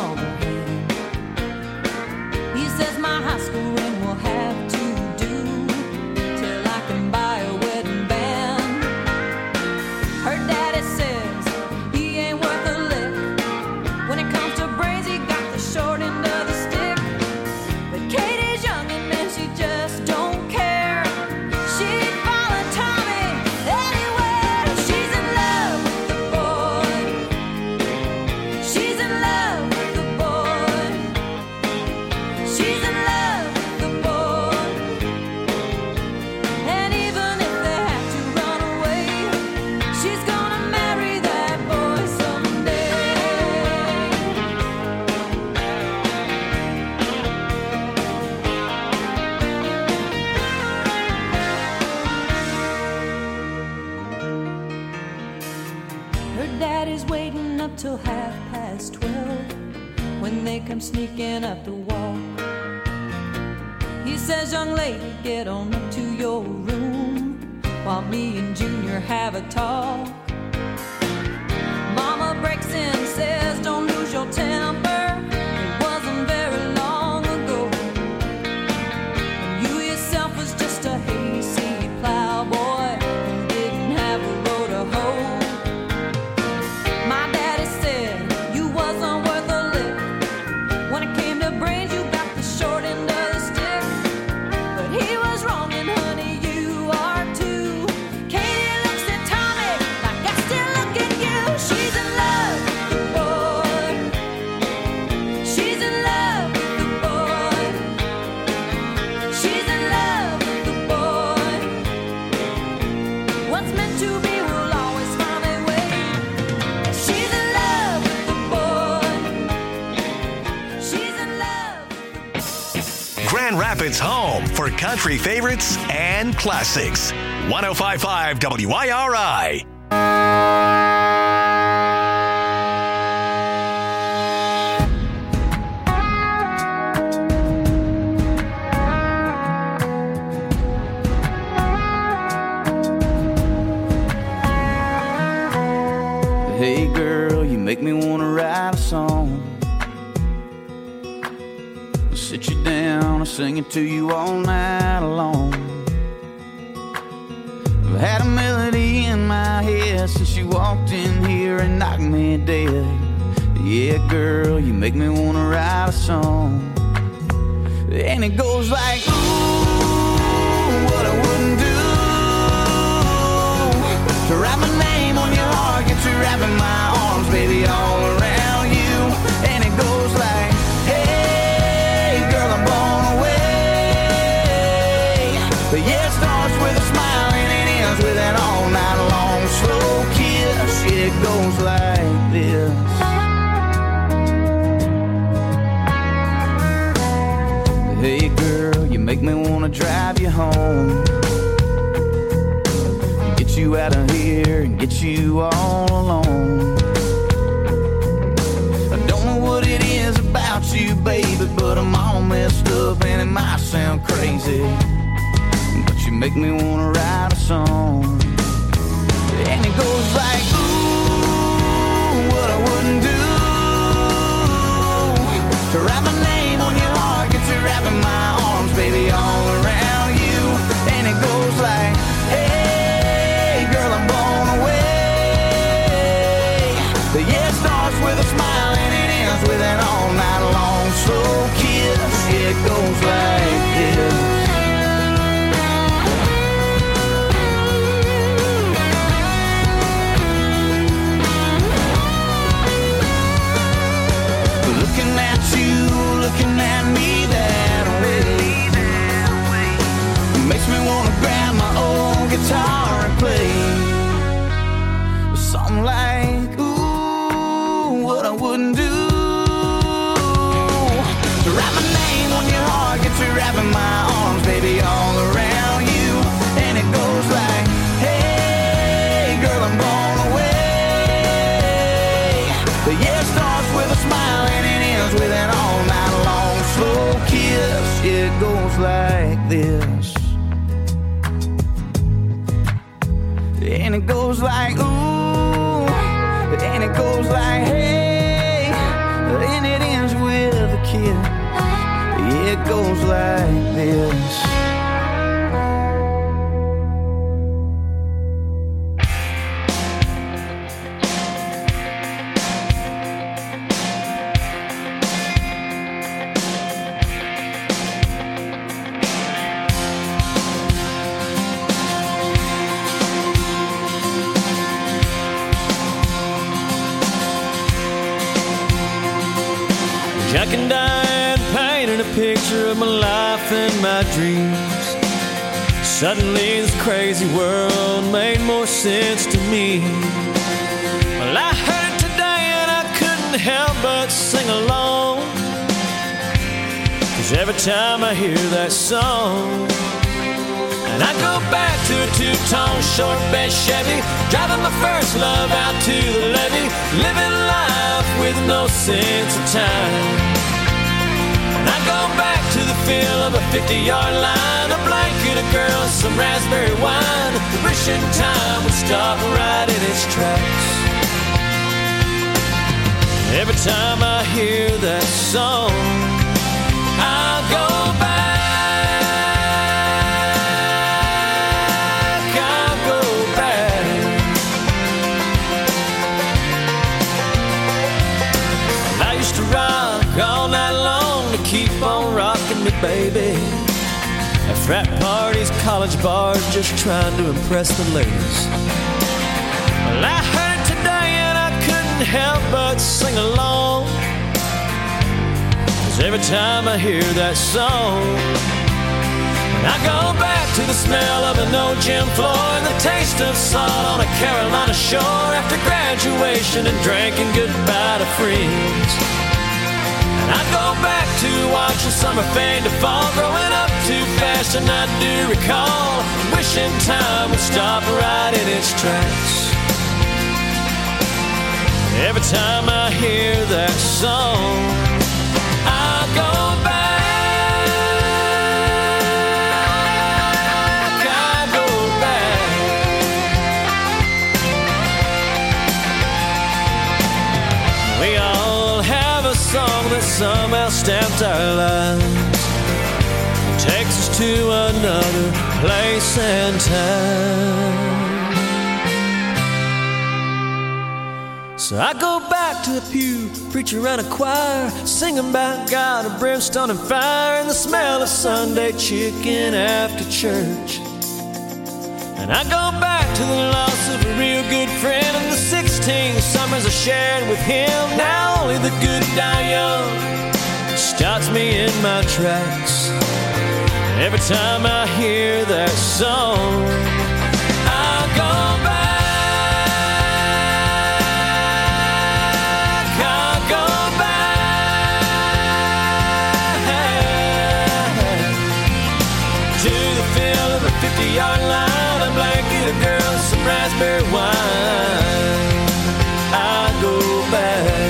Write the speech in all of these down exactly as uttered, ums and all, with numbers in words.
on her hand. He says my high school ring will have to do till I can buy a wedding band. Her daddy says he ain't worth a lick. When it comes to brains, he got the short end of the stick. But Katie's young and then she just don't care. She'd follow Tommy anywhere. She's in love with the boy. She's in love with the boy. She's in love with the boy. And even if they have to run away, she's gonna marry that boy someday. Her daddy's waiting up till half past twelve when they come sneaking up the wall. He says, young lady, get on up to your room while me and Junior have a talk. Mama breaks in, says, don't lose your temper. It wasn't very long ago. And you yourself was just a hayseed plowboy and didn't have a road to hoe. My daddy said you wasn't worth a lick. When it came to brains, you got the short end of the stick. But he was wrong, and honey, you are too. Katie looks at Tommy like I still look at you. She's in love with the boy. She's in love with the boy. She's in love with the boy. What's meant to be will always find a way. She's in love with the boy. She's in love. Grand Rapids' home for country favorites and classics. one oh five point five W I R I. Hey girl, you make me wanna write a song. I'll sit you down and sing it to you all night long. I've had a melody in my head since you walked in here and knocked me dead. Yeah, girl, you make me wanna write a song. And it goes like, ooh, what I wouldn't do to write my name on your heart, get you wrapping my arms, baby, all around you. And it goes like, hey, girl, I'm blown away. But yeah, it starts with a smile and it ends with an all night long slow kiss. It goes like this. Hey girl, you make me wanna drive you home, get you out of here and get you all alone. I don't know what it is about you, baby, but I'm all messed up and it might sound crazy, but you make me wanna write a song. And it goes like, ooh, what I wouldn't do to write my name on your heart, get you wrapping my arms, baby, all around you. And it goes like, hey, girl, I'm blown away. But yeah, it starts with a smile and it ends with an all night long slow kiss. It goes like this. Looking at you, looking at me that way, makes me wanna grab my old guitar and play something like, ooh, what I wouldn't do to write my name on your heart, get you wrapping my arms, baby, all around you. And it goes like, hey, girl, I'm blown away. But yeah, it starts with a smile and it ends with an all night long slow kiss. It goes like this. And it goes like, ooh, and it goes like, hey, and it ends it. Yeah, it goes like this. Jack and Diane painted a picture of my life and my dreams. Suddenly this crazy world made more sense to me. Well, I heard it today and I couldn't help but sing along, 'cause every time I hear that song, and I go back to a two-tone short bed Chevy, driving my first love out to the levee, living life with no sense of time. And I go back to the feel of a fifty-yard line, a blanket, a girl, and some raspberry wine, wishing time would stop right in its tracks. Every time I hear that song, I'll go back. All night long to keep on rocking me, baby. At frat parties, college bars, just trying to impress the ladies. Well, I heard it today and I couldn't help but sing along, 'cause every time I hear that song, I go back to the smell of an old gym floor and the taste of salt on a Carolina shore after graduation and drinking goodbye to friends. I go back to watching summer fade to fall, growing up too fast and I do recall, wishing time would stop right in its tracks. Every time I hear that song, I go back, I go back. We all have a song that somehow stamped our lives, takes us to another place and time. So I go back to the pew, preacher and a choir, singing about God of brimstone and fire, and the smell of Sunday chicken after church. And I go back to the loss of a real good friend and the sixteen summers I shared with him. Now only the good die young stops me in my tracks. Every time I hear that song, I go back, I go back to the feel of a fifty-yard line, a blanket, a girl, some raspberry wine. I go back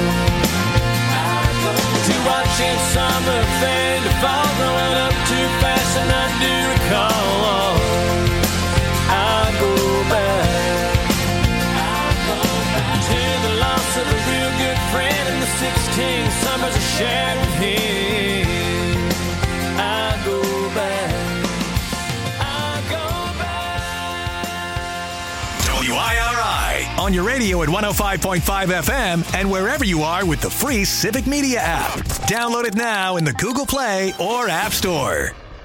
to watching summer fade to fall, growing up too fast and I do recall. I go back, I go back to the loss of a real good friend and the sixteen summers I shared with him. I go back, I go back. W I R I on your radio at one oh five point five F M and wherever you are with the free Civic Media app. Download it now in the Google Play or App Store.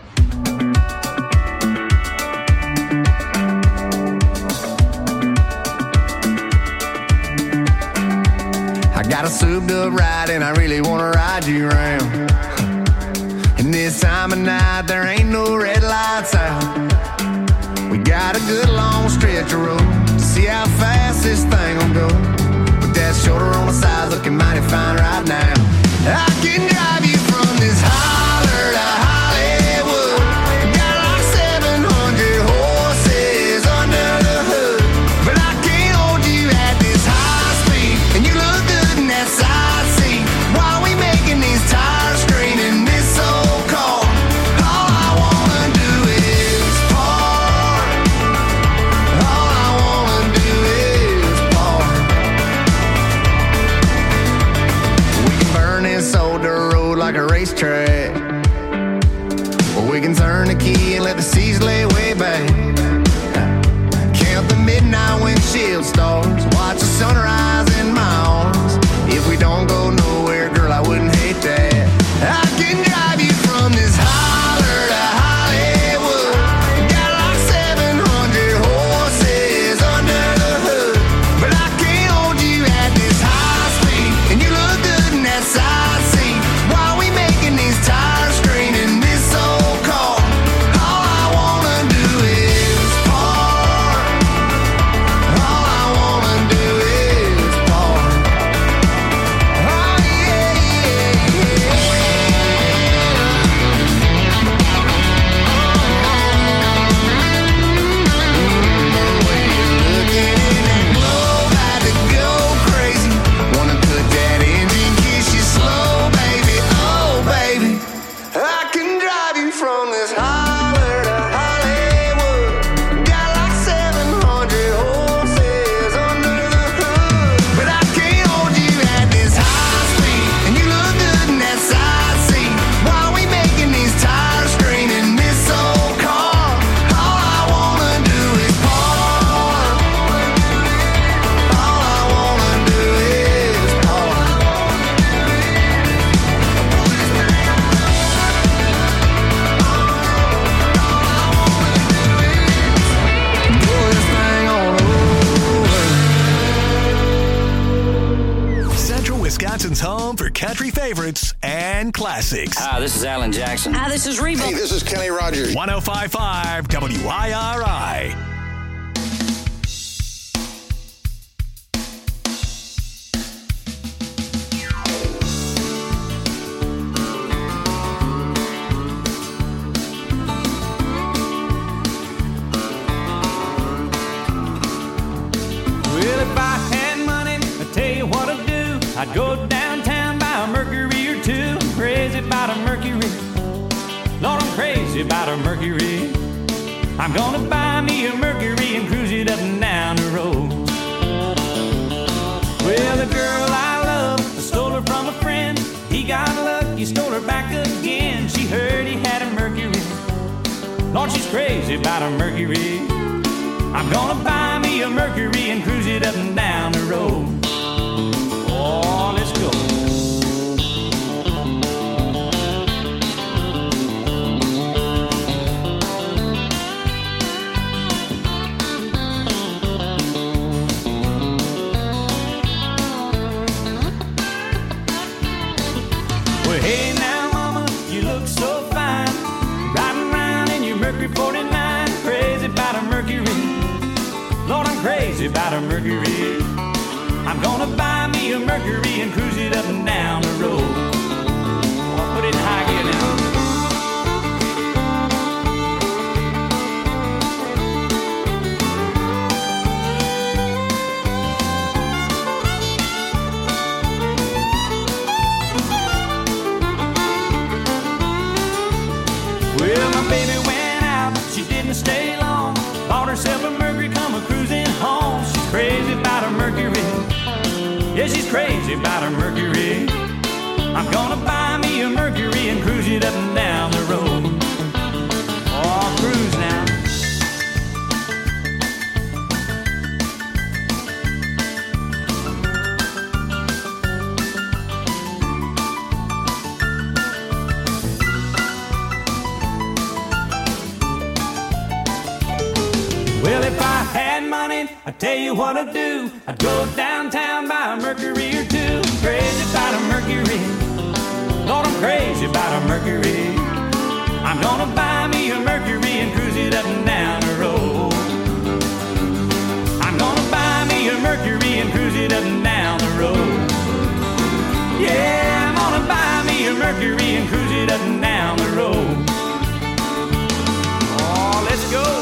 I got a souped up ride and I really want to ride you around. And this time of night there ain't no red lights out. We got a good long stretch of road to see how fast this thing will go. With that shoulder on the side looking mighty fine right now. I can drive you from this holler to Hollywood. Got like seven hundred horses under the hood. But I can't hold you at this high speed. And you look good in that side seat. While we making these tires scream in this old car. All I wanna do is park. All I wanna do is park. We can burn this old dirt road like like a racetrack, where we can turn the key and let the seas lay way back. Count the midnight windshield stars, watch the sunrise in my arms. If we don't go nowhere, girl, I wouldn't hate that. I can drive you from this holler to Hollywood. Got like seven hundred horses under the hood, but I can't hold you at this high speed. And you look good in that side seat. Why we making these tires scream in this old car? All I wanna do is park. All I wanna do is park. Oh yeah, yeah, yeah. The way you're looking in that globe, had to go crazy. Wanna put that engine, kiss you slow, baby. Oh, baby, I can drive you from this holler to Hollywood. Got like seven hundred horses under the hood, but I can't hold you at this high speed. And you look good in that side seat. Why we making these tires scream in this old car? All I wanna do is park. All I wanna do is park. Pull this thing on over. Central Wisconsin's home for country favorites and classics. Hi, this is Alan Jackson. Hi, this is Reba. Hey, this is Kenny Rogers. one oh five point five W I R I. Well, if I had money, I'd tell you what I'd do. I'd go downtown, buy a Mercury or two. I'm crazy about a Mercury. Lord, I'm crazy about a Mercury. I'm gonna buy me a Mercury and cruise it up and down the road. Well, the girl I love, I stole her from a friend. He got lucky, stole her back again. She heard he had a Mercury. Lord, she's crazy about a Mercury. I'm gonna buy me a Mercury and cruise it up and down the road. Oh, let's go. Well, hey now, mama, you look so fine. Riding around in your Mercury forty-nine. Crazy about a Mercury. Lord, I'm crazy about a Mercury. I'm gonna buy me a Mercury and cruise it up and down the road. I'll put it in high gear now. Well, my baby went out, she didn't stay long. Bought herself a Mercury, come a cruising home. She's crazy about her Mercury. Yeah, she's crazy about her Mercury. I'm gonna buy me a Mercury and cruise it up and down the road. Oh, cruise now. Well, if I had money, I'd tell you what I'd do. I'd go downtown, buy a Mercury or two. Crazy about a Mercury. Lord, I'm crazy about a Mercury. I'm gonna buy me a Mercury and cruise it up and down the road. I'm gonna buy me a Mercury and cruise it up and down the road. Yeah, I'm gonna buy me a Mercury and cruise it up and down the road. Oh, let's go.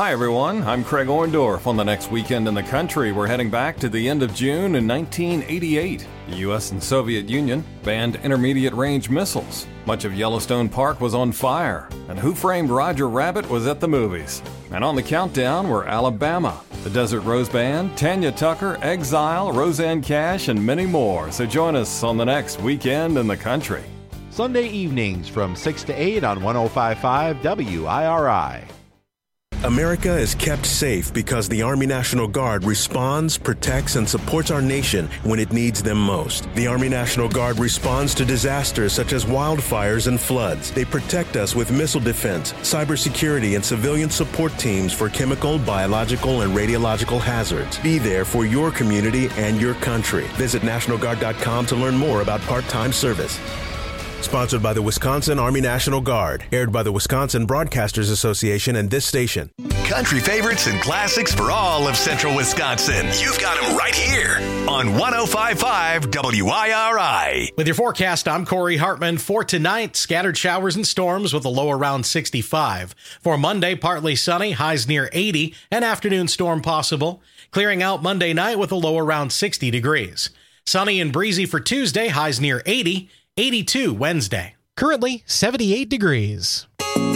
Hi, everyone. I'm Craig Orndorff. On the next weekend in the country, we're heading back to the end of June in nineteen eighty-eight. The U S and Soviet Union banned intermediate-range missiles. Much of Yellowstone Park was on fire, and Who Framed Roger Rabbit was at the movies. And on the countdown were Alabama, the Desert Rose Band, Tanya Tucker, Exile, Roseanne Cash, and many more. So join us on the next weekend in the country. Sunday evenings from six to eight on one oh five point five W I R I. America is kept safe because the Army National Guard responds, protects, and supports our nation when it needs them most. The Army National Guard responds to disasters such as wildfires and floods. They protect us with missile defense, cybersecurity, and civilian support teams for chemical, biological, and radiological hazards. Be there for your community and your country. Visit National Guard dot com to learn more about part-time service. Sponsored by the Wisconsin Army National Guard. Aired by the Wisconsin Broadcasters Association and this station. Country favorites and classics for all of central Wisconsin. You've got them right here on one oh five point five W I R I. With your forecast, I'm Corey Hartman. For tonight, scattered showers and storms with a low around sixty-five. For Monday, partly sunny, highs near eighty, an afternoon storm possible. Clearing out Monday night with a low around sixty degrees. Sunny and breezy for Tuesday, highs near eighty. eighty-two Wednesday. Currently seventy-eight degrees.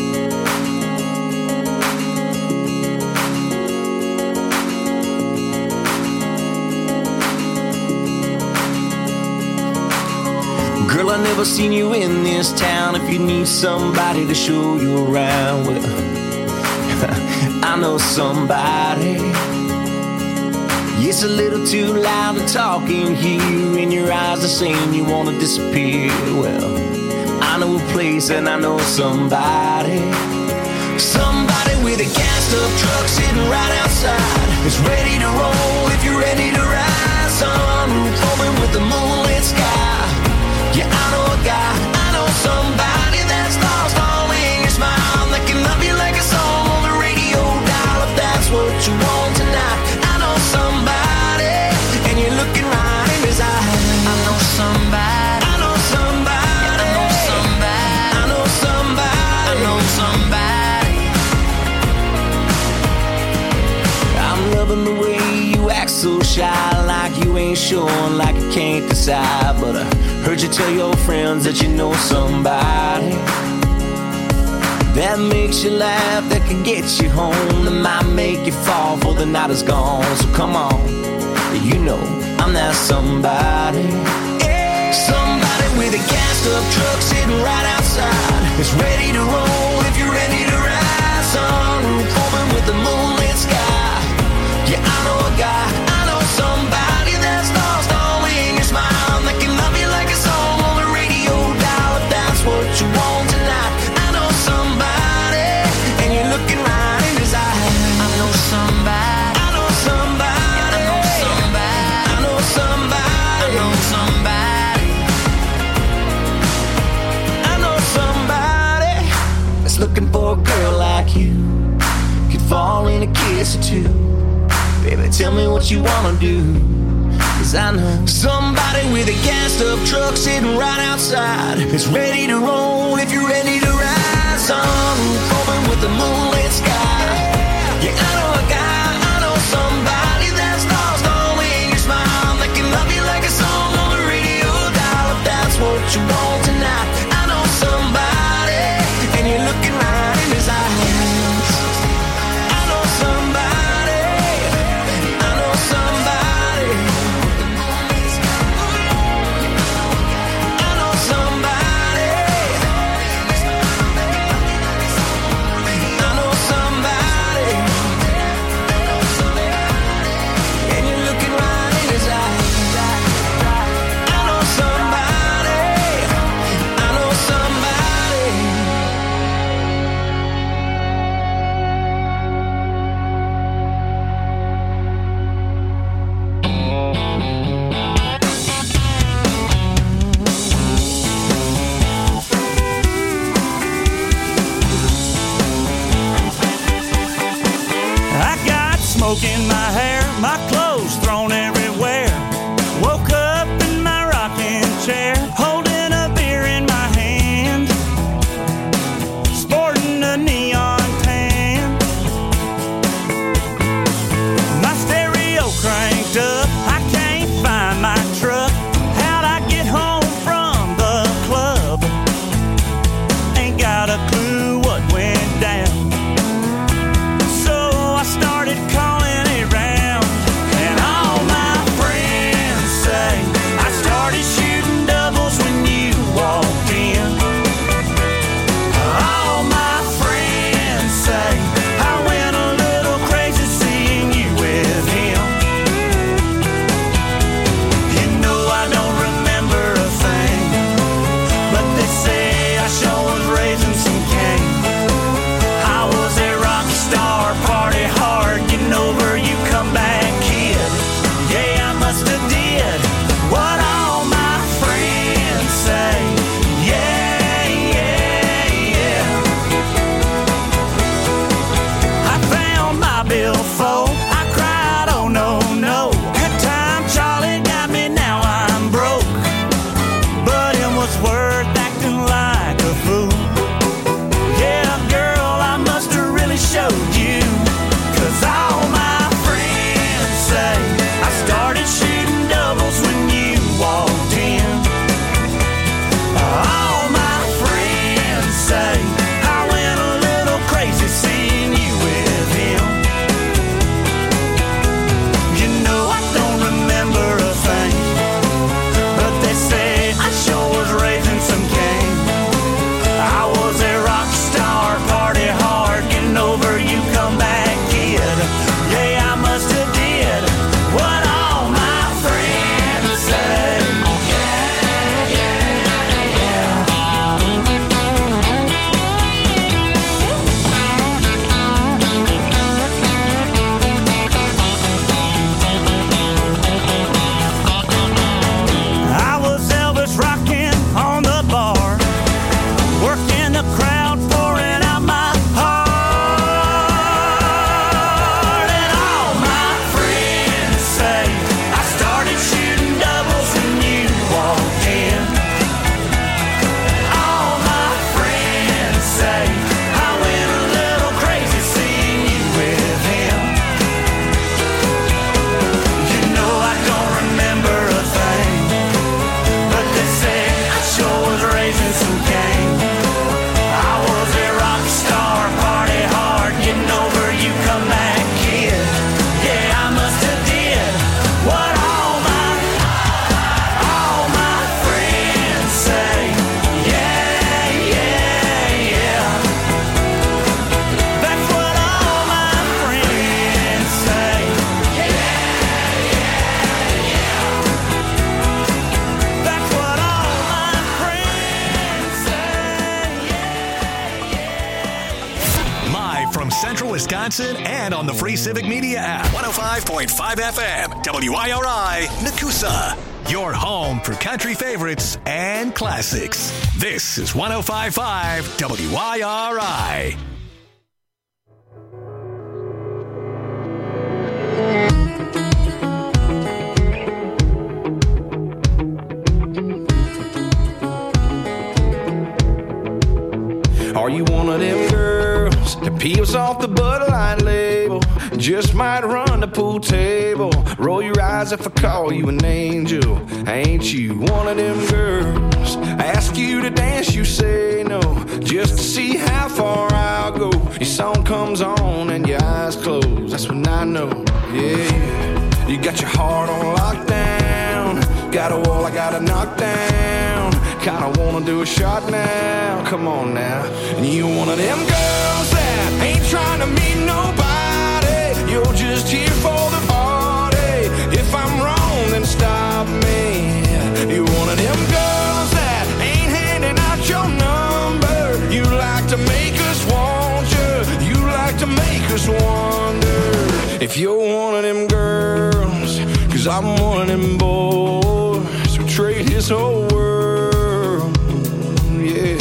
Girl, I never seen you in this town. If you need somebody to show you around, well, I know somebody. It's a little too loud to talk in here, and your eyes are saying you want to disappear. Well, I know a place and I know somebody. Somebody with a gassed-up truck sitting right outside. It's ready to roll if you're ready to ride. Sunroof open with the moonlit sky. Yeah, I know a guy, I know somebody that's lost all in your smile, that can love you like a song on the radio dial. If that's what you want tonight, I know somebody, and you're looking right in his eyes. I know somebody, I know somebody, I know somebody, I know somebody, I know somebody. I'm loving the way you act so shy, like you ain't sure, like you can't decide. But I heard you tell your friends that you know somebody that makes you laugh, that can get you home, that might make you fall before the night is gone. So come on, you know I'm that somebody. Somebody with a gassed-up truck sitting right outside. It's ready to roll if you're ready to ride. Sunroof open with the moonlit sky. Yeah, I know a guy, I know somebody that's lost all in your smile, that can love you like a song on the radio dial. If that's what you want tonight, I know somebody, and you're looking right in his eyes. I know somebody, I know somebody, I know somebody, I know somebody, I know somebody, I know somebody that's looking for a girl like you, could fall in a kiss or two. Baby, tell me what you wanna do, 'cause I know somebody with a gassed-up truck sitting right outside. It's ready to roll if you're ready to ride. Sunroof open with the moonlit sky. Yeah, I know a guy, I know somebody that's lost all in your smile, that can love you like a song on the radio dial. If that's what you want tonight, I know somebody, and you're looking right in his eyes. I know somebody. Smoke in my hair, my clothes thrown everywhere. Woke up in my rocking chair, holding a beer in my hand, sporting a neon tan. Wisconsin, and on the free Civic Media app. one oh five point five F M, W I R I, Nakusa. Your home for country favorites and classics. This is one oh five point five W I R I. Are you one of them girls that peels off the Bud Light label? Just might run the pool table. Roll your eyes if I call you an angel. Ain't you one of them girls? Ask you to dance, you say no. Just to see how far I'll go. Your song comes on and your eyes close. That's when I know, yeah. You got your heart on lockdown. Got a wall I gotta knock down. Kinda wanna do a shot now. Come on now. And you one of them girls that ain't trying to meet nobody. You're just here for the party. If I'm wrong, then stop me. You're one of them girls that ain't handing out your number. You like to make us want you. You like to make us wonder if you're one of them girls. Cause I'm one of them boys who trade his whole world, yeah,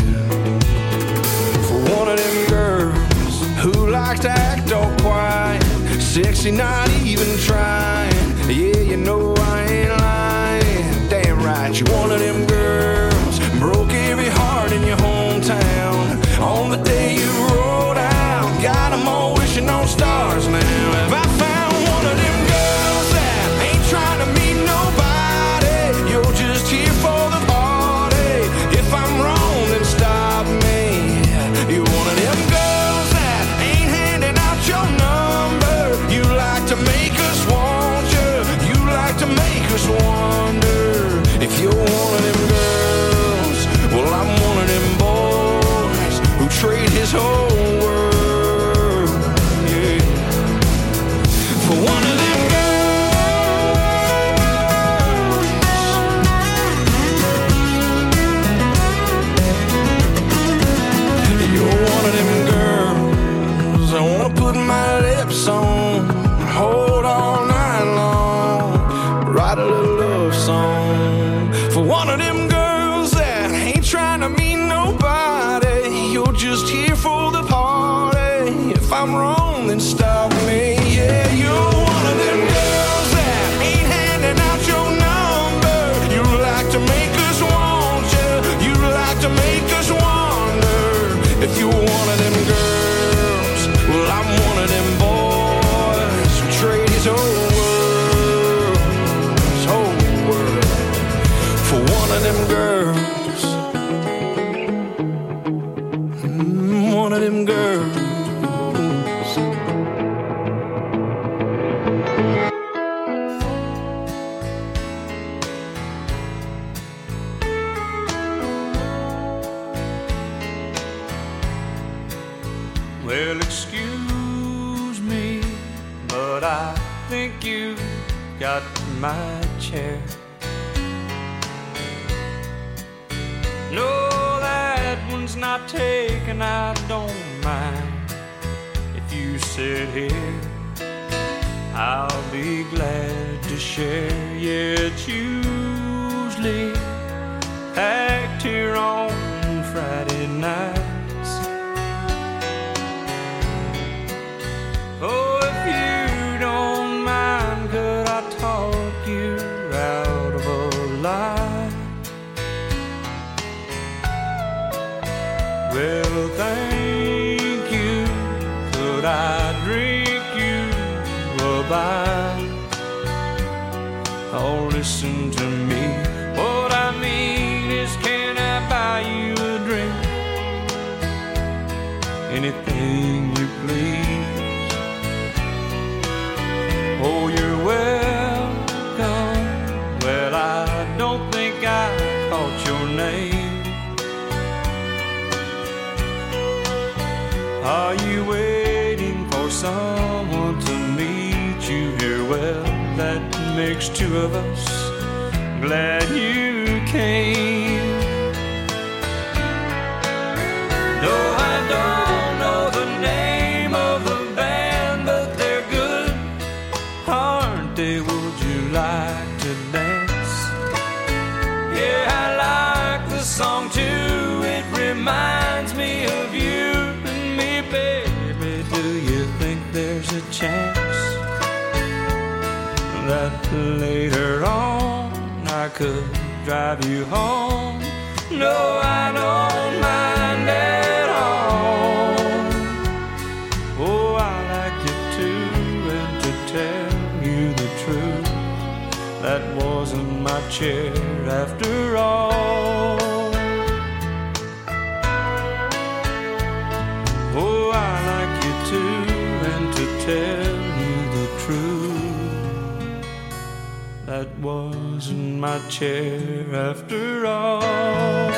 for one of them girls who like to act all quiet, sexy, not even trying. Yeah, you know I ain't lying. Damn right, you're one of them girls. Broke every heart in your hometown on the day you rolled out. Got them all wishing on stars now. Have I found one of them girls that ain't trying to meet nobody? You're just here for the party. If I'm wrong, then stop me. You're one of them girls that ain't handing out your number. You like to make us want you. You like to make us wonder if you're one of them girls. Well, I'm one of them boys who trade his whole world, yeah, for one of them girls. You're one of them girls I wanna put my lips on, hold all night long, write a little love song for one of them girls that ain't trying to meet nobody. You're just here for the party. If I'm wrong, then stop me. Yeah, you're one of them girls that ain't handing out your number. You like to make us want you. You like to make us wonder if you're one of them girls. Well, I'm one of them boys who trade his whole world, his whole world for one of them girls. Mm, one of them girls. Well, excuse me, but I think you got my chair. No, that one's not taken, I don't mind. If you sit here, I'll be glad to share. Yeah, it's usually packed here on Friday nights. Oh, if you don't mind, could I talk you out of a lie? Well, thank you. Could I drink you a bite? Oh, listen to me. What I mean is, can I buy you a drink? Anything you please. Oh, you're welcome. Well, I don't think I caught your name. Are you waiting for someone to meet you here? Well, that makes two of us. Glad you came. No, I don't know the name of the band birthday, would you like to dance? Yeah, I like the song too. It reminds me of you and me, baby. Do you think there's a chance that later on I could drive you home? No, I don't mind at all. Oh, I like you too, and to tell you the truth, that wasn't my chair after all. Oh, I like you too, and to tell you the truth, that wasn't my chair after all.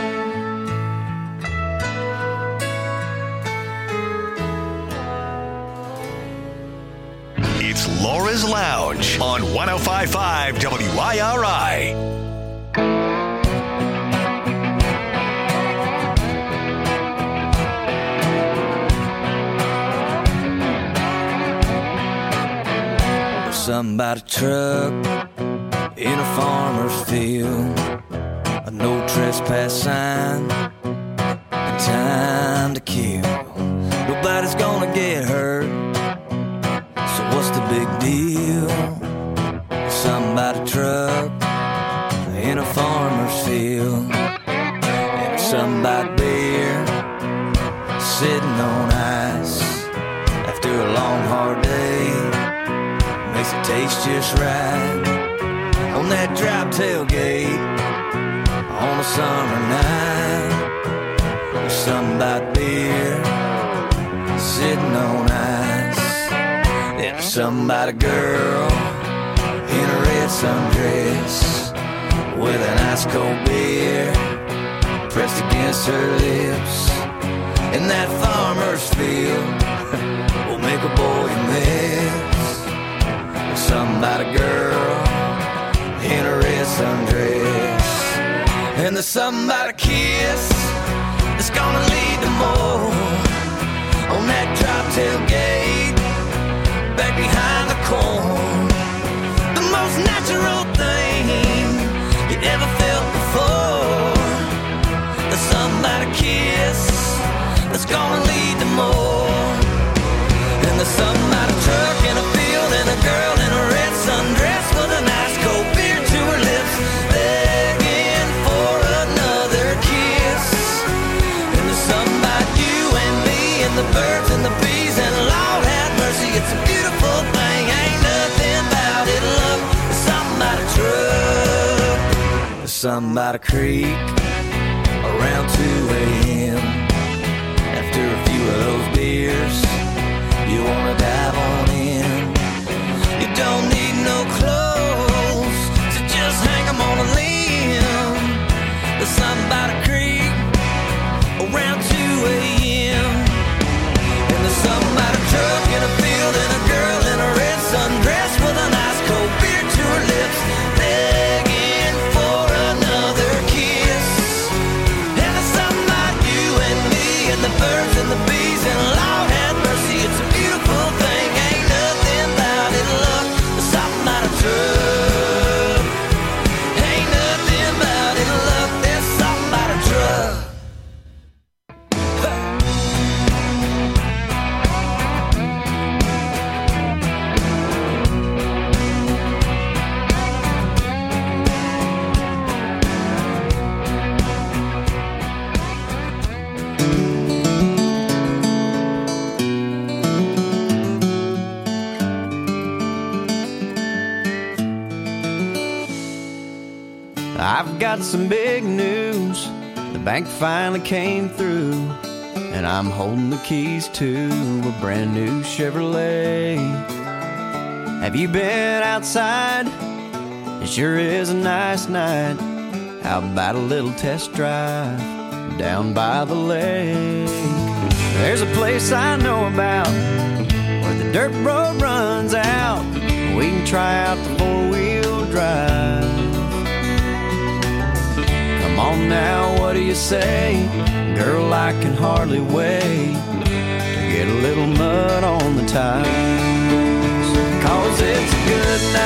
It's Laura's Lounge on one oh five point five W I R I. Something about a truck in a farmer's field, a no trespass sign, and time to kill. Nobody's gonna get hurt, so what's the big deal? Something about a truck in a farmer's field, and something about beer sitting on ice after a long hard day. Makes it taste just right on that drop tailgate on a summer night. There's something about beer sitting on ice, and there's something about a girl in a red sundress with an ice cold beer pressed against her lips. And that farmer's field will make a boy miss. Something about a girl in a red sundress, and there's something about a kiss that's gonna lead to more on that drop tailgate back behind the corn. The most natural thing you ever felt before. There's something about a kiss that's gonna lead to more. And there's something about a truck in a field and a girl in a red sundress with a nice cold beer to her lips, begging for another kiss. And there's something about you and me and the birds and the bees, and Lord have mercy, it's a beautiful thing. Ain't nothing about it, love. There's something about a truck. There's something about a creek around two a.m. After a few of those beers, you wanna dive on in. You don't need no clothes, so just hang 'em on a limb. There's something about a creek around two a.m. And there's something about a truck in a field and a girl in a red sundress with a nice cold beer to her lips, begging for another kiss. And there's something about you and me and the birds and the bees, and Lord have mercy, it's a beautiful thing. Ain't nothing about it, love. There's something about a truck. Ain't nothing about it, love. There's something about a truck. I've got some big news. The bank finally came through, and I'm holding the keys to a brand new Chevrolet. Have you been outside? It sure is a nice night. How about a little test drive down by the lake? There's a place I know about where the dirt road runs out. We can try out the four-wheel drive. Come on now, what do you say? Girl, I can hardly wait to get a little mud on the tires. Cause it's a good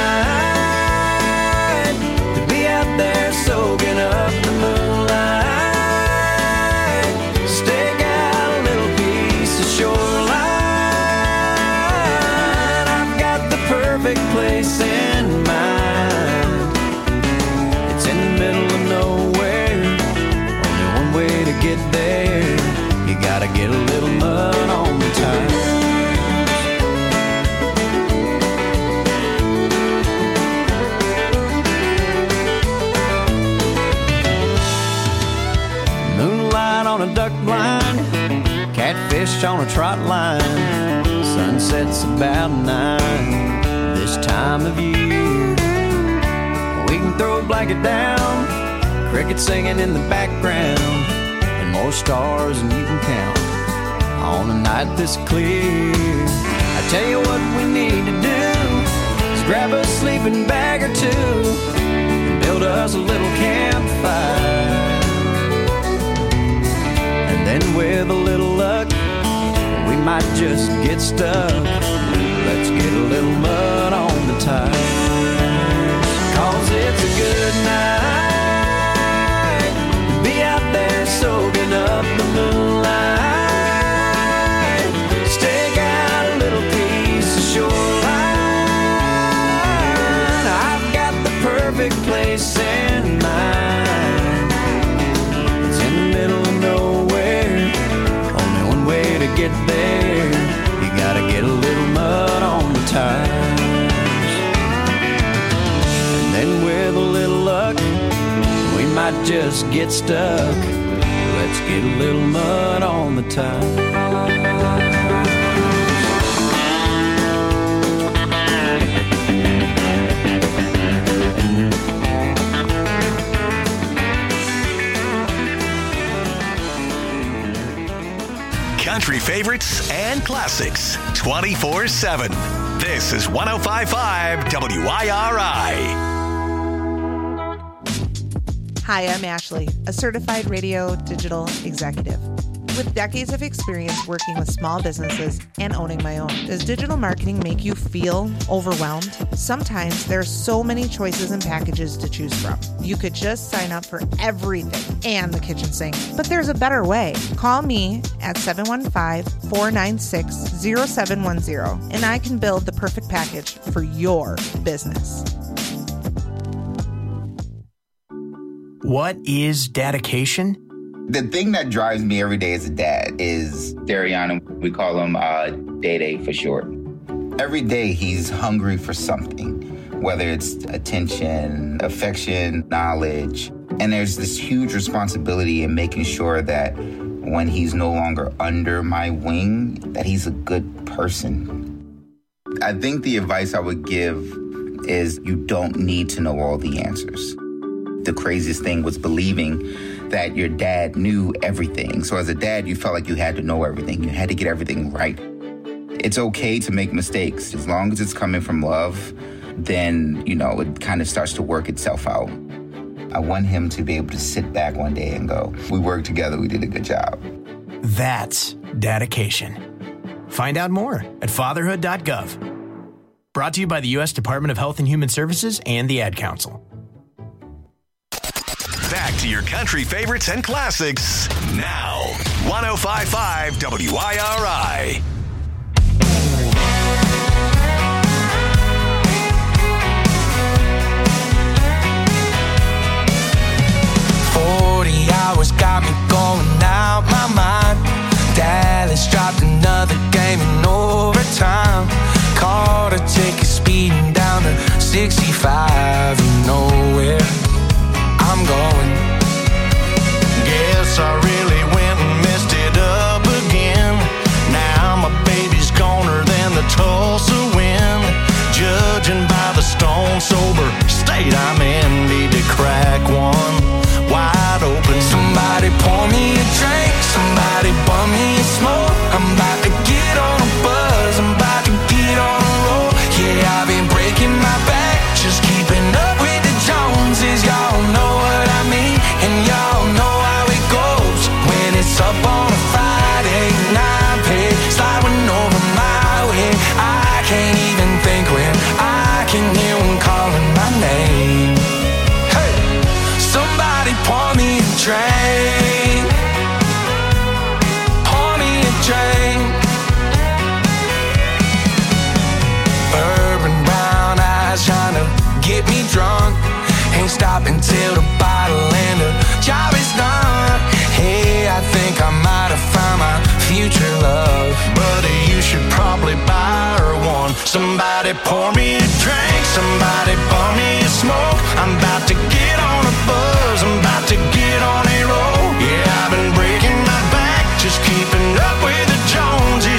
trot line. Sunset's about nine this time of year. We can throw a blanket down, crickets singing in the background, and more stars than you can count on a night this clear. I tell you what we need to do is grab a sleeping bag or two and build us a little campfire. And then with a little luck, we might just get stuck. Let's get a little mud on the tires, 'cause it's a good night to be out there soaking up the moonlight. Stake out a little piece of shoreline. I've got the perfect place in mind. It's in the middle of nowhere, only one way to get there. You gotta get a little mud on the tires. And then with a little luck, we might just get stuck. Let's get a little mud on the tires. Country favorites and classics twenty-four seven. This is one oh five point five W I R I. Hi, I'm Ashley, a certified radio digital executive. With decades of experience working with small businesses and owning my own, does digital marketing make you feel overwhelmed? Sometimes there are so many choices and packages to choose from. You could just sign up for everything and the kitchen sink. But there's a better way. Call me at seven one five, four nine six, zero seven one zero and I can build the perfect package for your business. What is dedication? The thing that drives me every day as a dad is Dariana. We call him uh, Day-Day for short. Every day he's hungry for something, whether it's attention, affection, knowledge. And there's this huge responsibility in making sure that when he's no longer under my wing, that he's a good person. I think the advice I would give is you don't need to know all the answers. The craziest thing was believing that your dad knew everything. So as a dad, you felt like you had to know everything. You had to get everything right. It's okay to make mistakes. As long as it's coming from love, then, you know, it kind of starts to work itself out. I want him to be able to sit back one day and go, we worked together, we did a good job. That's dedication. Find out more at fatherhood dot gov. Brought to you by the U S Department of Health and Human Services and the Ad Council. Back to your country favorites and classics now. one oh five point five W I R I. forty hours got me going out my mind. Dallas dropped another game in overtime. Caught a ticket speeding down to sixty-five. You know where I'm going. Guess I really went and messed it up again. Now my baby's goner than the Tulsa wind. Judging by the stone sober state I'm in, need to crack one wide open. Somebody pour me a drink, somebody bum me a smoke. I'm about to get on a buzz, I'm about to get on a roll. Yeah, I've been breaking my back, just keeping up with the Joneses. Y'all know what I mean, and y'all know how it goes. When it's up on a Friday night, pay sliding over my way. I can't even think when I can hear one calling my name. Hey, somebody pour me a drink, pour me a drink. Urban brown eyes trying to get me drunk. Ain't stopping till the bottle and the job is done. Hey, I think I might have found my future love. Buddy, you should probably buy her one. Somebody pour me a drink, somebody pour me a smoke. I'm about to get on a buzz, I'm about to get on a roll. Yeah, I've been breaking my back, just keeping up with the Joneses.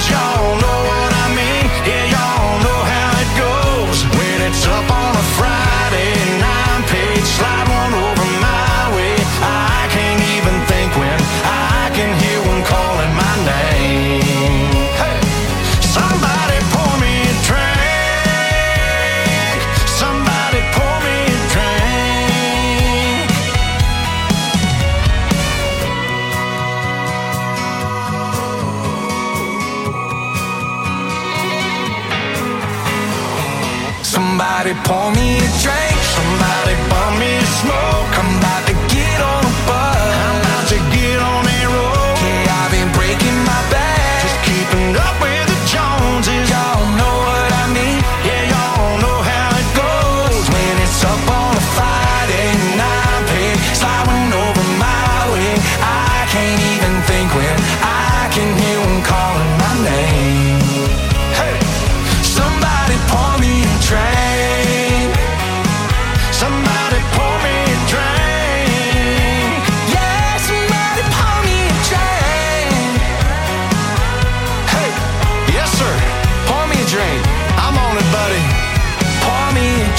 me a drink. Somebody pour me a smoke. I'm about to get on a bus. I'm about to get on that road. Yeah, I've been breaking my back, just keeping up with the Joneses. Y'all know what I mean. Yeah, y'all know how it goes when it's up on a Friday night. Pig sliding over my way. I can't even think when I can hear them calling my name. Hey, somebody pour me a drink. Somebody pour me a drink. Yeah, somebody pour me a drink. Hey, yes sir, pour me a drink. I'm on it, buddy. Pour me a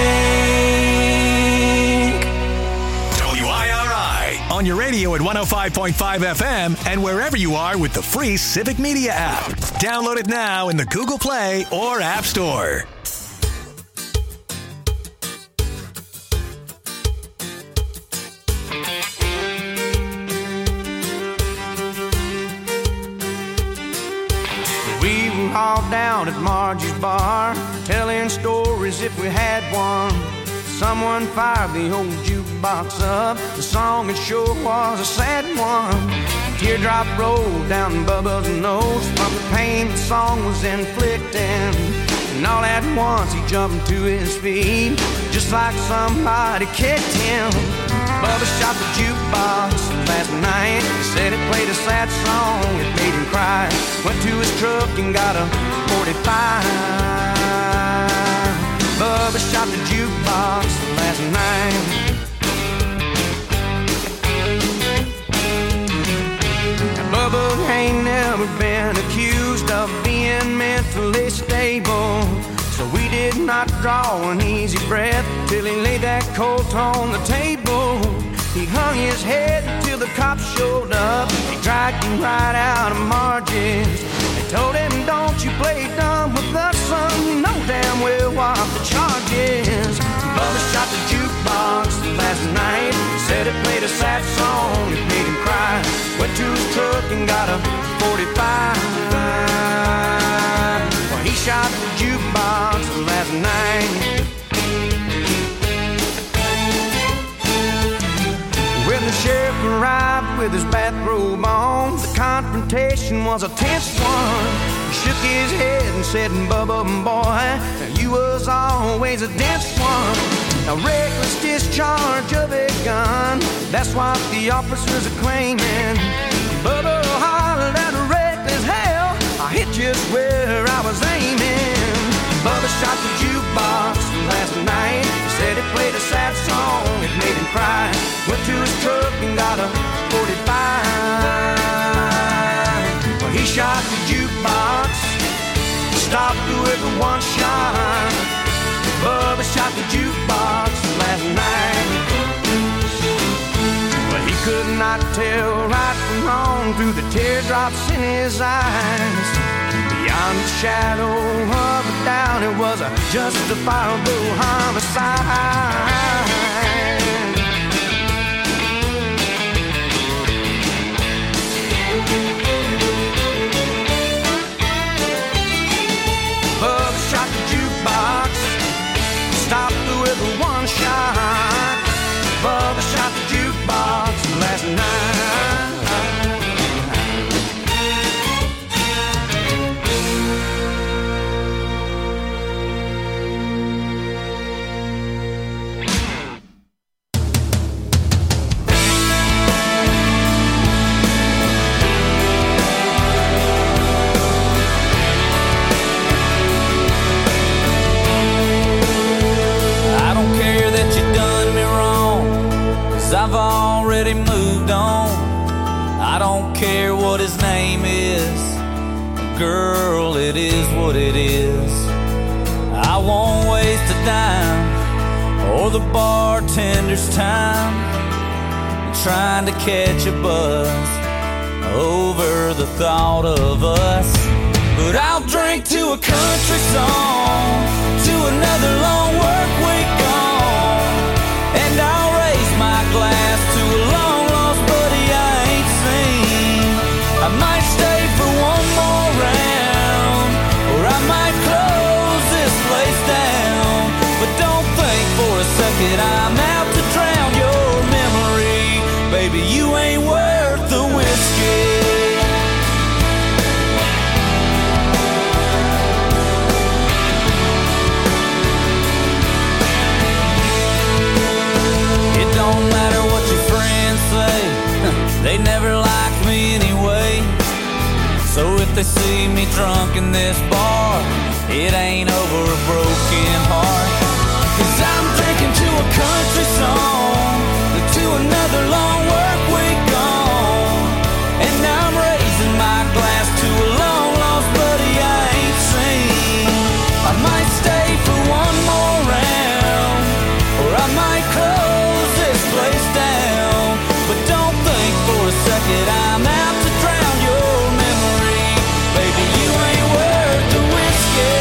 drink. W I R I on your radio at one oh five point five F M and wherever you are with the free Civic Media app. Download it now in the Google Play or App Store. We were all down at Margie's bar, telling stories if we had one. Someone fired the old jukebox up. The song it sure was a sad one. Teardrop rolled down Bubba's nose from the pain the song was inflicting. And all at once he jumped to his feet, just like somebody kicked him. Bubba shot the jukebox last night. He said it played a sad song, it made him cry. Went to his truck and got a forty-five. Bubba shot the jukebox last night. Now Bubba ain't never been accused of being mentally stable, so we did not draw an easy breath till he laid that colt on the table. He hung his head till the cops showed up. He dragged him right out of Margie's. They told him, don't you play dumb with us, son. You know damn well what the charge is. Bubba shot the jukebox last night. Said it played a sad song, it made him cry. Went to his truck and got a forty-five. Well, he shot the jukebox last night. When the sheriff arrived with his bathrobe on, the confrontation was a tense one. He shook his head and said, Bubba, boy, you was always a dense one. A reckless discharge of a gun, that's what the officers are claiming. Bubba hollered at a reckless hell, I hit just where I was aiming. Bubba shot the jukebox last night. He said it played a sad song, it made him cry. Went to his truck and got a forty-five. Well, he shot the jukebox, stopped whoever one shot. Bubba shot the jukebox last night. Well, he could not tell right from wrong through the teardrops in his eyes. Beyond the shadow of a doubt, it was a justifiable homicide. Bubba shot the jukebox, stopped with one shot. Bubba shot the jukebox last night. I've already moved on. I don't care what his name is. Girl, it is what it is. I won't waste a dime or the bartender's time trying to catch a buzz over the thought of us. But I'll drink to a country song, to another long work week gone, and I'll raise my glass to a long lost buddy I ain't seen. I might stay for one more round, or I might close this place down. But don't think second I'm out to drown your memory. Baby, you ain't worth the whiskey. It don't matter what your friends say, they never liked me anyway. So if they see me drunk in this bar, it ain't over a broken heart. Cause I'm drinking to a country song, to another long work week gone. And I'm raising my glass to a long lost buddy I ain't seen. I might stay for one more round, or I might close this place down. But don't think for a second I'm out to drown your memory. Baby, you ain't worth the whiskey.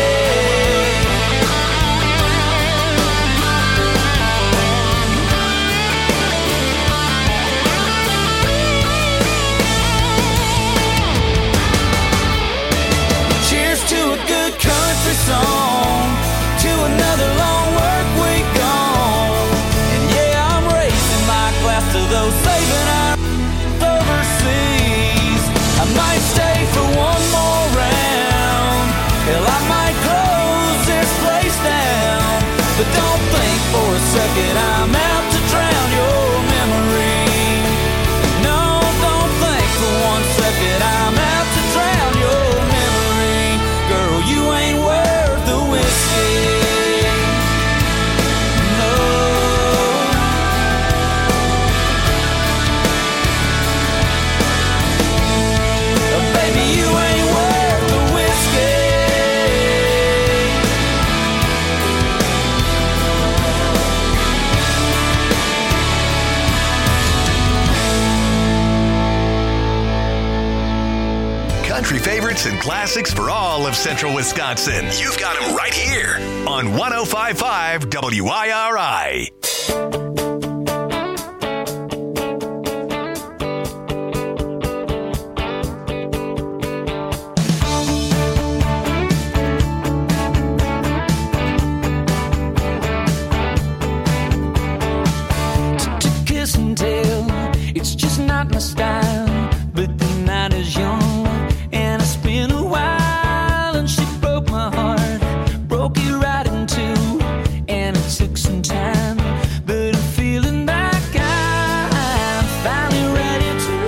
Cheers to a good country song, to another long work week gone. And yeah, I'm raising my glass to those saving our overseas. I might stay for one more round, hell, I might close this place down. But don't think for a second I'm out to drown your memory. No, don't think for one second I'm out to drown your memory. Girl, you ain't worth the whiskey. Baby, you ain't worth the whiskey. Country favorites and classics for all of central Wisconsin. You've got them right here on one oh five point five W I R I. To kiss and tell, it's just not my style. But the night is young, and it's been a while, and she broke my heart, broke it right in two, and it took some time, but I'm feeling like I'm finally ready to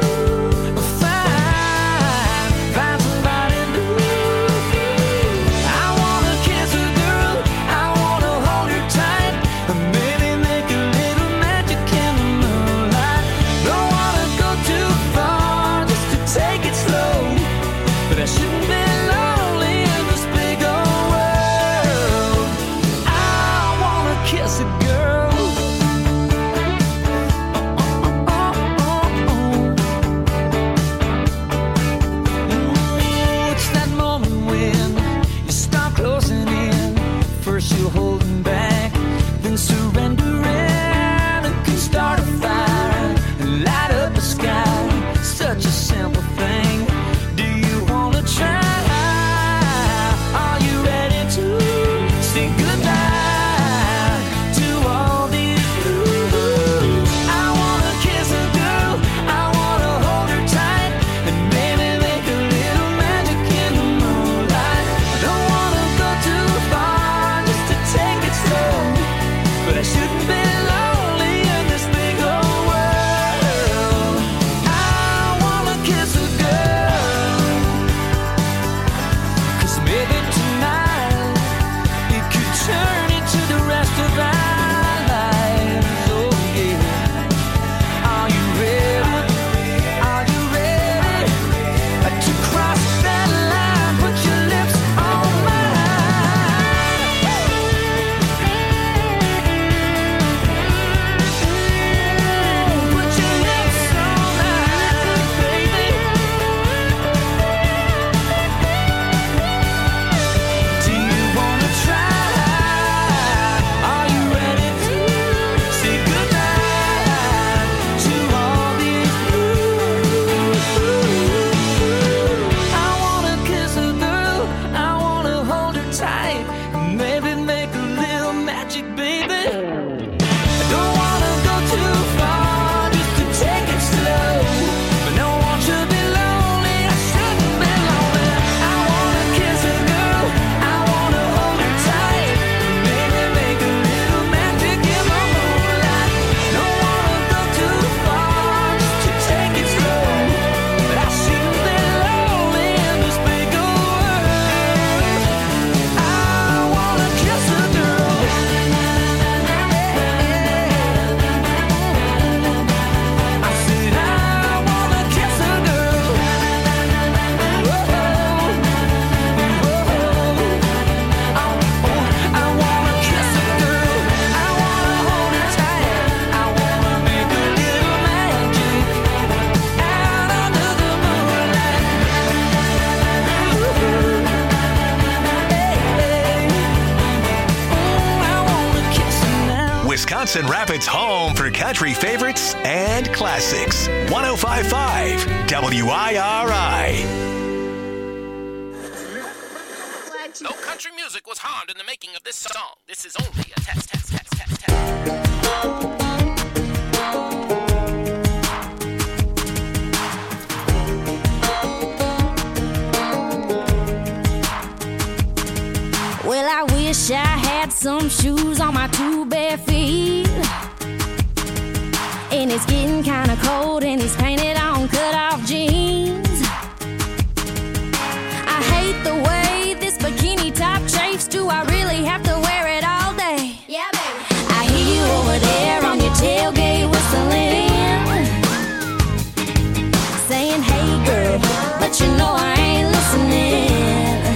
find, find somebody new. I wanna kiss a girl, I wanna hold her tight, and maybe make a little magic in the moonlight. Don't wanna go too far, just to take it slow, but I shouldn't be lonely in this big old world. I wanna kiss a girl. Ooh, it's that moment when you start closing in. First you're holding back, then surrendering. It can start a fire, light up the sky. Such a simple thing. Do you wanna try? Are you ready to say goodbye to all these blues? I wanna kiss a girl, I wanna hold her tight, and maybe make a little magic in the moonlight. I don't wanna go too far, just to take it slow, but I shouldn't be lonely in this big old world. I wanna kiss a girl, 'cause maybe tonight it could turn into the rest of our lives. Oh yeah. Are you ready? Are you ready to cross that line? Put your lips on mine. Put your lips on mine, baby. Do you wanna try? Are you ready to say goodbye to all these blues? I wanna kiss a girl, I wanna hold her tight, maybe make a little magic, baby. Wisconsin Rapids' home for country favorites and classics. one oh five point five W I R I. No country music was harmed in the making of this song. This is only a test, test, test, test, test. Well, I wish I had some shoes on my two bare feet. And it's getting kind of cold in these painted on cut-off jeans. I hate the way this bikini top chafes. Do I really have to wear it all day? Yeah, baby. I hear you over there on your tailgate whistling, saying, hey girl, but you know I ain't listening.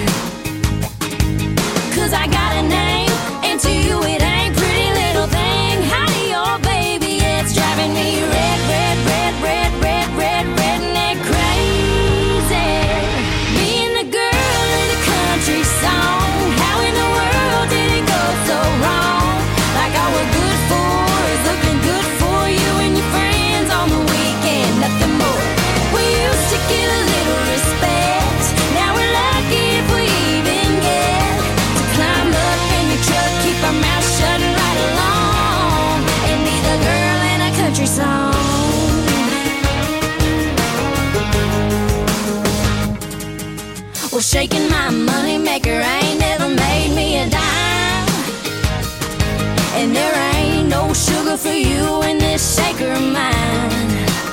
Cause I got a name, and to you it ain't pretty little thing. Howdy, oh baby, it's driving me red, red, red, red, red, red, redneck crazy. Being the girl in a country song, how in the world did it go so wrong? Like all we're good for is looking good for you and your friends on the weekend, nothing more. We used to get a little respect, now we're lucky if we even get to climb up in your truck, keep our mouth shut and ride along, and be the girl in a country song. Well, shaking my money maker ain't never made me a dime, and there ain't no sugar for you in this shaker of mine.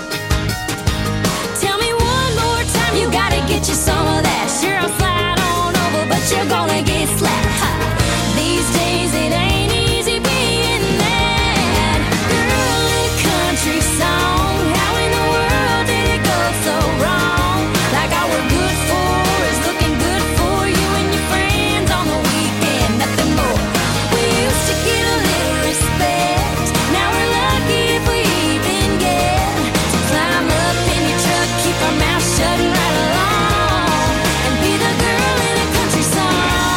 Tell me one more time, you gotta get you some of that. Sure, I'll slide on over, but you're gonna get slapped. Ha. These days it ain't easy being that girl in a country song. How in the world did it go so wrong? Like all we're good for is looking good for you and your friends on the weekend, nothing more. We used to get a little respect, now we're lucky if we even get to climb up in your truck, keep our mouth shut and ride along, and be the girl in a country song.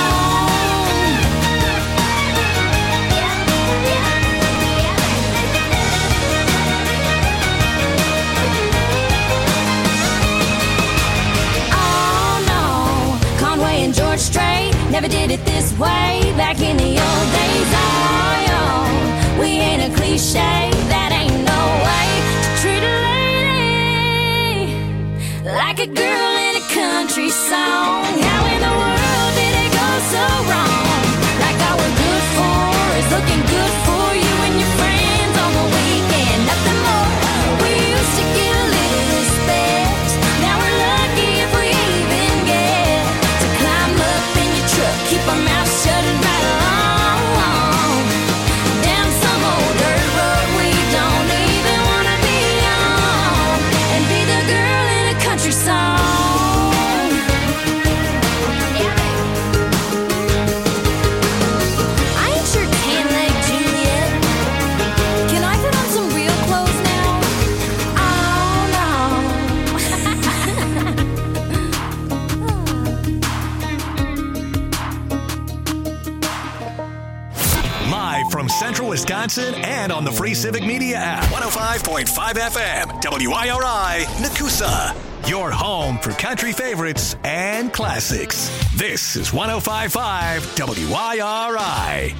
Oh no, Conway and George Strait never did it this way back in the old days. Oh, yo, we ain't a cliche, that ain't no way to treat a lady like a girl in a country song. How in the world did it go so wrong? Like all we're good for is looking good for you and your friends on the weekend, nothing more. We used to get a little respect, now we're lucky if we even get to climb up in your truck, keep our mouth shut and ride along, down some old dirt road we don't even wanna be on, and be the girl in a country song. I ain't sure tan leg Juliet. Can I put on some real clothes now? Live from Central Wisconsin and on the Free Civic Media app. one oh five point five F M, W I R I, Nakusa. Your home for country favorites and classics. This is one oh five point five W I R I.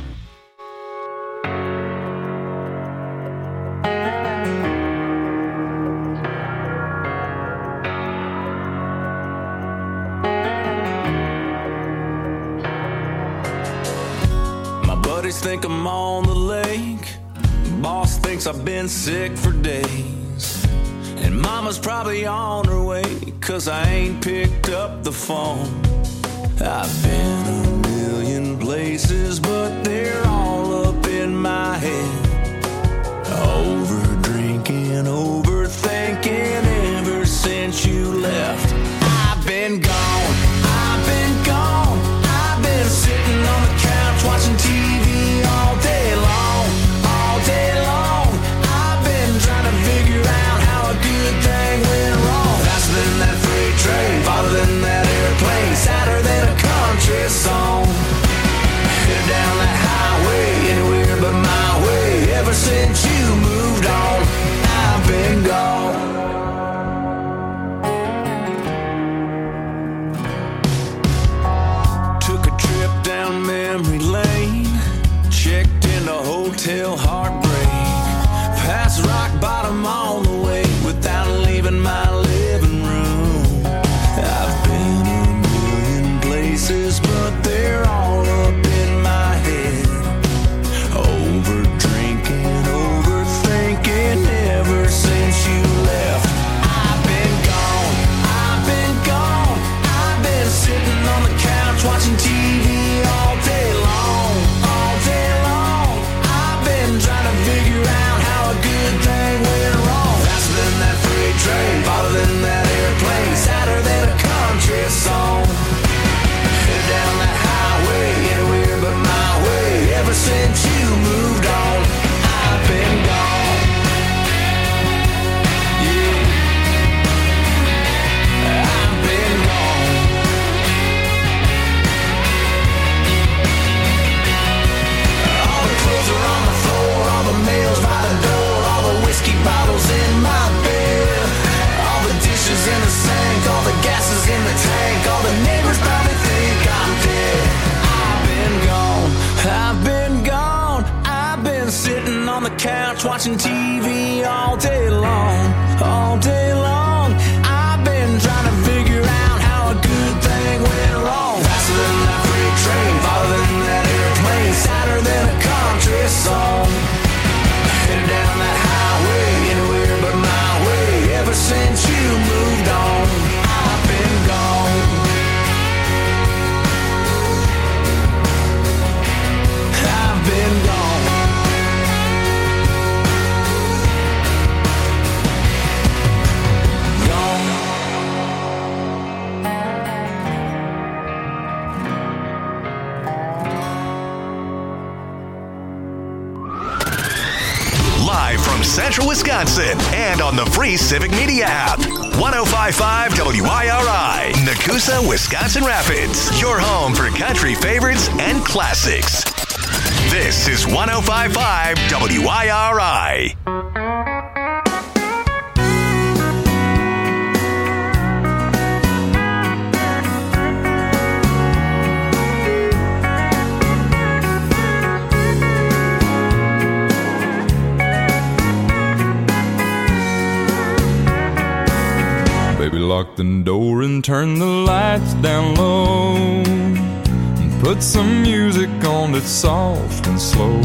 My buddies think I'm on the lake. Boss thinks I've been sick for days. And mama's probably on her way, cause I ain't picked up the phone. I've been a million places, but they're all up in my head. Over drinking, overthinking ever since you left. I've been gone, I've been gone. I've been sitting on the couch watching T V all day long, all day long. I've been trying to figure out how a good thing went wrong. Faster than that freight train, farther than that airplane, sadder than a country song. Headed down that highway into hotel heartbreak, past rock bottom on the way without leaving my living room. I've been a million places, but they're all up in my head. Over drinking, overthinking ever since you left. I've been gone, I've been gone. I've been sitting on the couch watching T V all day long, all day long. I've been trying to figure out how a good thing went wrong. Faster than that freight train, farther than that airplane, sadder than a country song. Headed down that highway, anywhere but my way. Ever since you moved on, I've been gone. Yeah, I've been gone. All the clothes are on the floor, all the mail's by the door, all the whiskey bottles in my bed, all the dishes in the sink, all the gases in the tank, all the neighbors probably think I'm dead. I've been gone, I've been gone. I've been sitting on the couch watching T V all day long, all day long. I've been trying to figure out how a good thing went wrong. Faster than that freight train, farther than that airplane, sadder than a country song. Headed down that highway, anywhere but my way. Ever since you moved on, I've been gone. I've been gone. Live from Central Wisconsin and on the free Civic Media app. one oh five point five W I R I, Nakusa, Wisconsin Rapids. Your home for country favorites and classics. This is one oh five point five W I R I. Baby, lock the door and turn the lights down low, and put some music on that's soft and slow.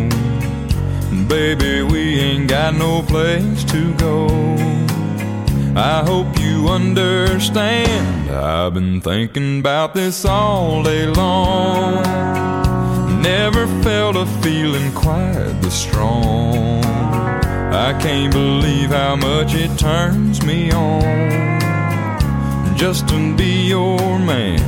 Baby, we ain't got no place to go. I hope you understand, I've been thinking about this all day long. Never felt a feeling quite this strong. I can't believe how much it turns me on just to be your man.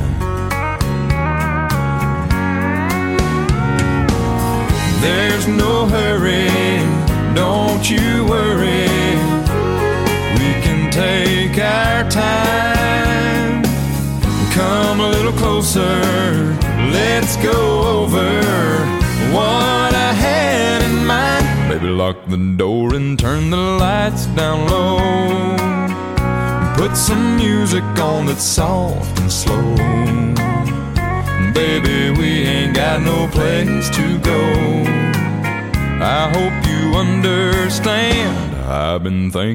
There's no hurry, don't you worry. We can take our time. Come a little closer, let's go over what I had in mind. Baby, lock the door and turn the lights down low. Put some music on that's soft and slow. Baby, we ain't got no place to go. I hope you understand, I've been thinking